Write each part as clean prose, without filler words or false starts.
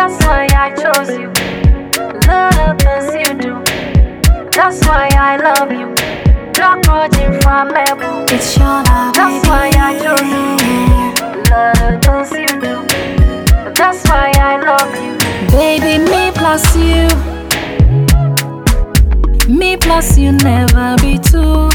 That's why I chose you. Little things you do. That's why I love you. Dark virgin from Mebu. It's your love, That's why I chose you. Little things you do. That's why I love you. baby, me plus you. Me plus you never be two.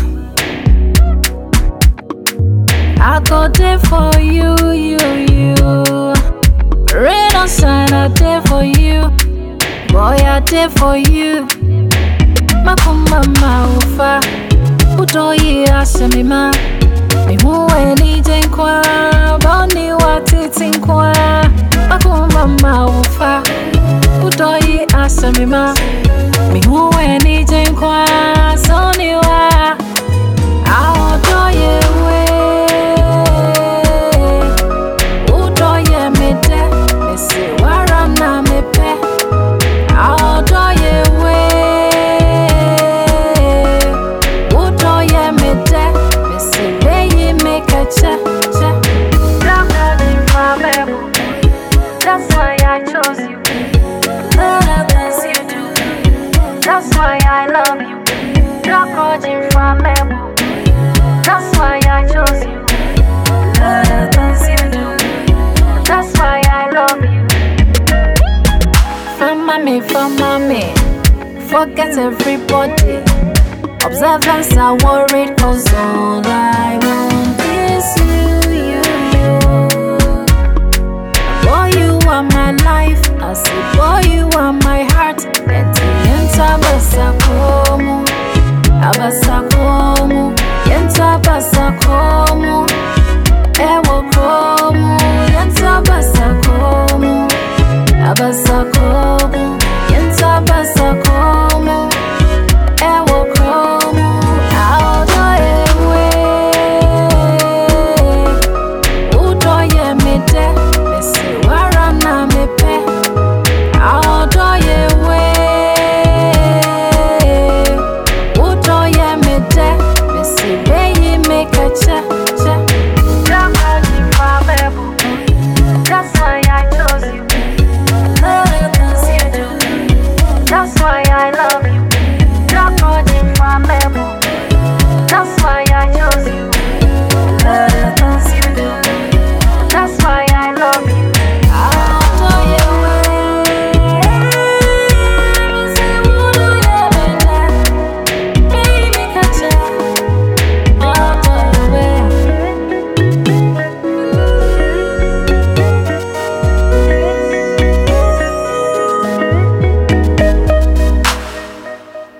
I go there for you, you. Rain or shine, I there for you. Boy, I there for you. Makuma maufa, utoyi asemima. Me huwe ni jenkwa, boni watiti nkwa. Makuma maufa, utoyi asemima. Me huwe ni jenkwa, soni wa. I'll do you way. Utoye me de, me se warana me pe. I'll do you way. Utoye me de, me se leye make a cha cha. Dark virgin from Mebu. That's why I chose you. Little things you do. That's why I love you. Dark virgin from Mebu. That's why I chose you. Little things you do. That's why I love you. For mommy, forget everybody. Observance are worried, cause all I want is you. Boy, you are my life. I say, boy, you are my heart. Let me enter myself.